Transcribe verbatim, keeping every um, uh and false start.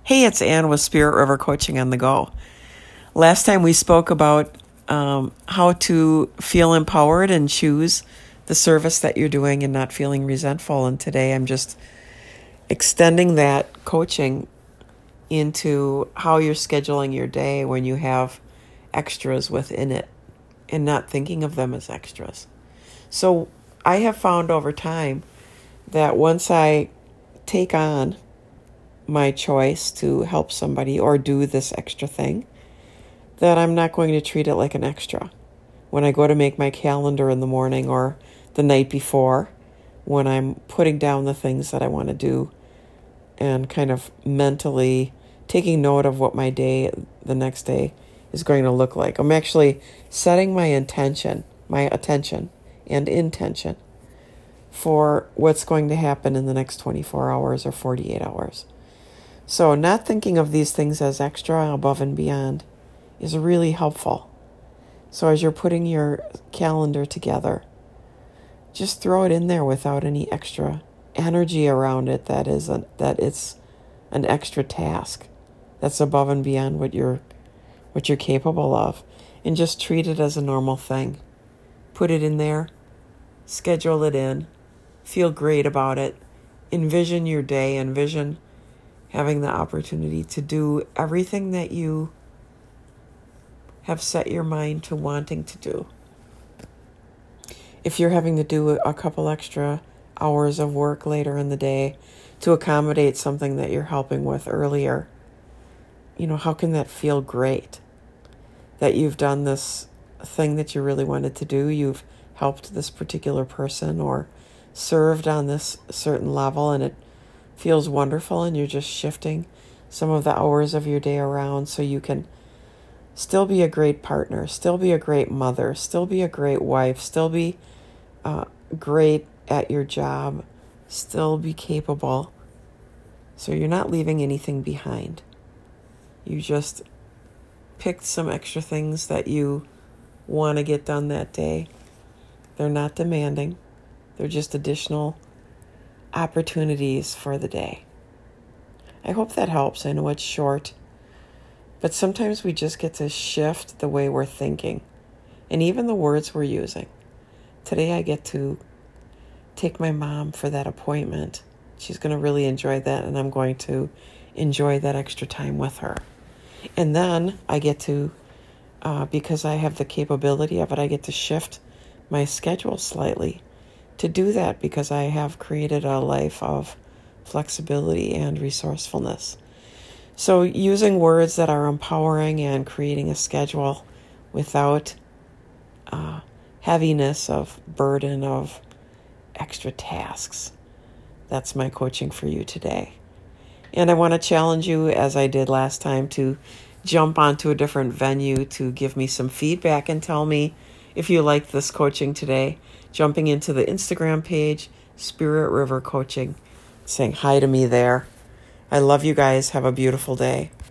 Hey, it's Ann with Spirit River Coaching on the Go. Last time we spoke about um, how to feel empowered and choose the service that you're doing and not feeling resentful. And today I'm just extending that coaching into how you're scheduling your day when you have extras within it and not thinking of them as extras. So I have found over time that once I take on my choice to help somebody or do this extra thing, that I'm not going to treat it like an extra. When I go to make my calendar in the morning or the night before, when I'm putting down the things that I want to do and kind of mentally taking note of what my day the next day is going to look like, I'm actually setting my intention, my attention and intention for what's going to happen in the next twenty-four hours or forty-eight hours. So not thinking of these things as extra, above and beyond, is really helpful. So as you're putting your calendar together, just throw it in there without any extra energy around it that is a, that it's an extra task that's above and beyond what you're what you're capable of, and just treat it as a normal thing. Put it in there, schedule it in, feel great about it, envision your day, envision having the opportunity to do everything that you have set your mind to wanting to do. If you're having to do a couple extra hours of work later in the day to accommodate something that you're helping with earlier, you know, how can that feel great? That you've done this thing that you really wanted to do, you've helped this particular person or served on this certain level, and it feels wonderful, and you're just shifting some of the hours of your day around so you can still be a great partner, still be a great mother, still be a great wife, still be uh, great at your job, still be capable. So you're not leaving anything behind. You just picked some extra things that you want to get done that day. They're not demanding. They're just additional opportunities for the day. I hope that helps. I know it's short, but sometimes we just get to shift the way we're thinking and even the words we're using. Today I get to take my mom for that appointment. She's going to really enjoy that, and I'm going to enjoy that extra time with her. And then I get to, uh, because I have the capability of it, I get to shift my schedule slightly to do that because I have created a life of flexibility and resourcefulness. So using words that are empowering and creating a schedule without uh, heaviness of burden of extra tasks. That's my coaching for you today. And I want to challenge you, as I did last time, to jump onto a different venue to give me some feedback and tell me if you like this coaching today. Jumping into the Instagram page, Spirit River Coaching, saying hi to me there. I love you guys. Have a beautiful day.